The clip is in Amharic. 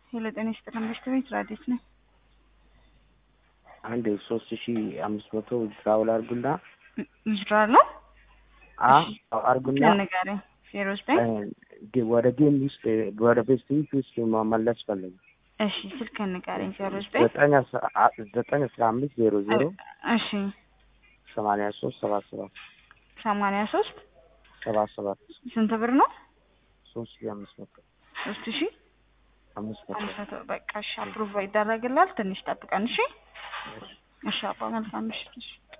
ሄሎ ጤና ይስጥልኝ ቤት ራዲስ ነኝ። አንድ 3500 ትራውል አርጉና ይዝራሉ አርጉና ነገሬ 09 ወደ ጌም ውስጥ ወደ ፌስቲቭ ውስጥ መመለስ ፈልግ። እሺ ስልክ ንገረኝ 09 91500 እሺ 8377 77 ስንት ብር ነው? 3500 3500 በቃ እሺ አፕሩቭ ይደረግላል። ትንሽ ጠብቀን እሺ። እሺ አባ መልካም ምሽት።